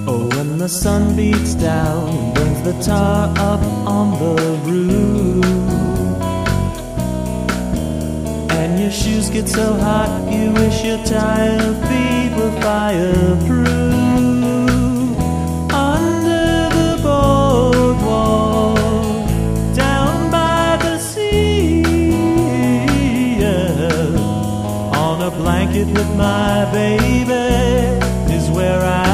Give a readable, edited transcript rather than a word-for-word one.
Oh, when the sun beats down and burns the tar up on the roof, and your shoes get so hot you wish your tired feet were fireproof. Under the boardwalk, down by the sea, yeah, on a blanket with my baby is where I